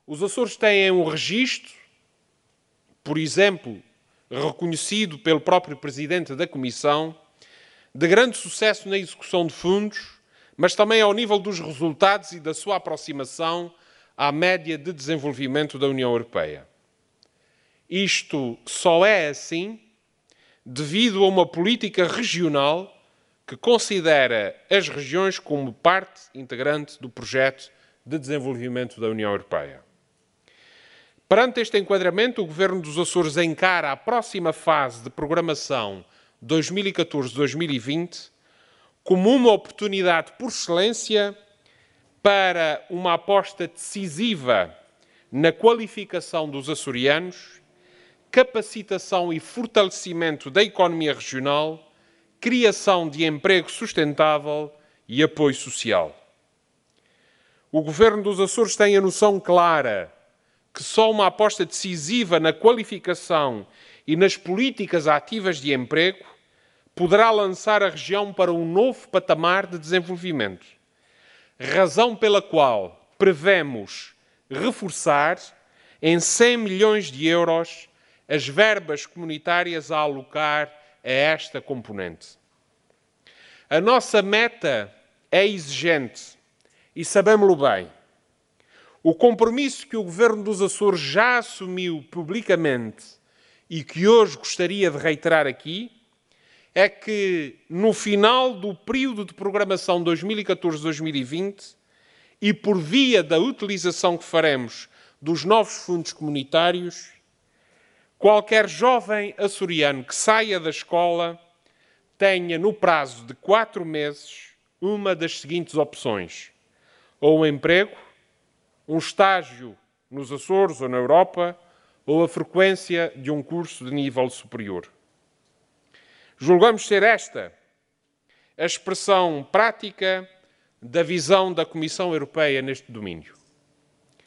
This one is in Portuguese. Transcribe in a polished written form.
Os Açores têm um registro, por exemplo, reconhecido pelo próprio Presidente da Comissão, de grande sucesso na execução de fundos, mas também ao nível dos resultados e da sua aproximação à média de desenvolvimento da União Europeia. Isto só é assim devido a uma política regional que considera as regiões como parte integrante do projeto de desenvolvimento da União Europeia. Perante este enquadramento, o Governo dos Açores encara a próxima fase de programação 2014-2020 como uma oportunidade por excelência para uma aposta decisiva na qualificação dos açorianos, capacitação e fortalecimento da economia regional, criação de emprego sustentável e apoio social. O Governo dos Açores tem a noção clara que só uma aposta decisiva na qualificação e nas políticas ativas de emprego poderá lançar a região para um novo patamar de desenvolvimento, razão pela qual prevemos reforçar em 100 milhões de euros as verbas comunitárias a alocar a esta componente. A nossa meta é exigente e sabemos-lo bem. O compromisso que o Governo dos Açores já assumiu publicamente e que hoje gostaria de reiterar aqui é que, no final do período de programação 2014-2020 e por via da utilização que faremos dos novos fundos comunitários, qualquer jovem açoriano que saia da escola tenha, no prazo de 4 meses, uma das seguintes opções: ou um emprego, um estágio nos Açores ou na Europa, ou a frequência de um curso de nível superior. Julgamos ser esta a expressão prática da visão da Comissão Europeia neste domínio.